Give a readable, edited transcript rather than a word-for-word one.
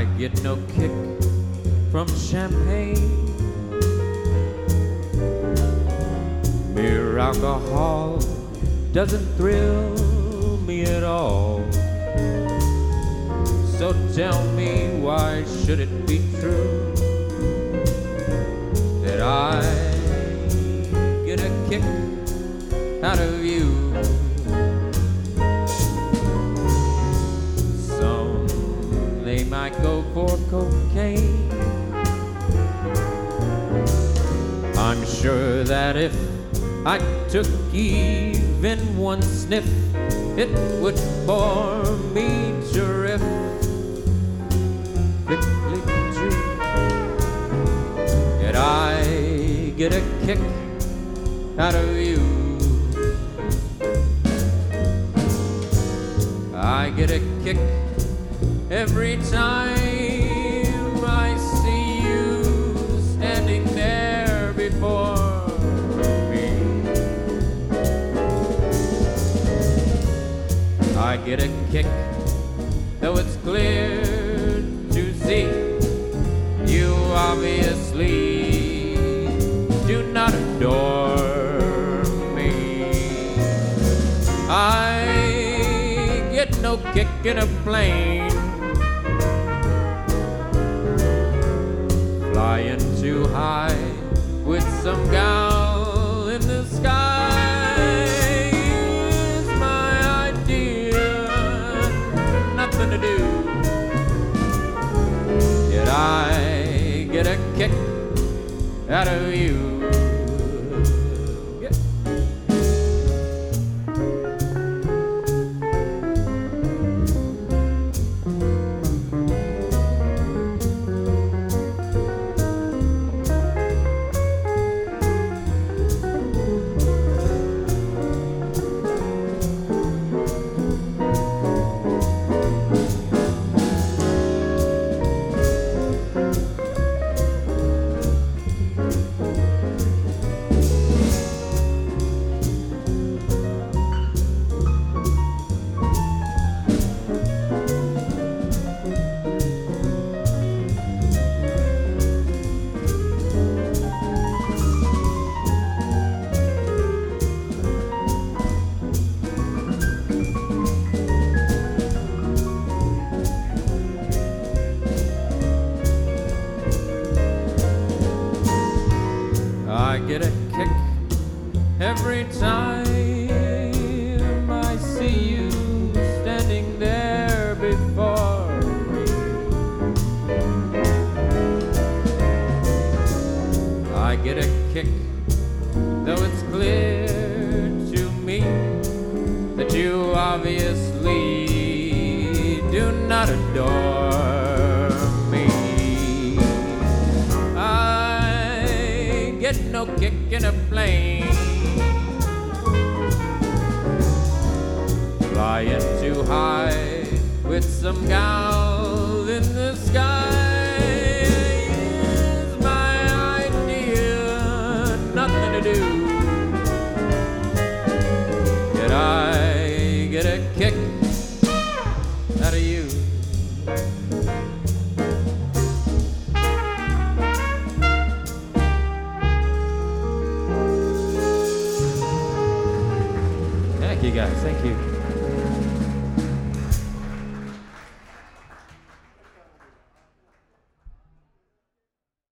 I get no kick from champagne. Mere alcohol doesn't thrill me at all. So tell me, why should it be true that I get a kick out of you? Some, they might go for cocaine. I'm sure that if I took even one sniff, it would bore me terrifically true that I get a kick out of you. I get a kick every time I see you standing there before me. I get a kick, though it's clear to see you obviously do not adore me. I get no kick in a plane flying too high with some gal in the sky. Is my idea, nothing to do, yet I get a kick out of you. I get a kick every time I see you standing there before me. I get a kick, though it's clear to me that you obviously do not adore me. Get no kick in a plane flying too high with some gal in the sky. Is my idea, nothing to do, yet I get a kick out of you. Thank you guys, thank you.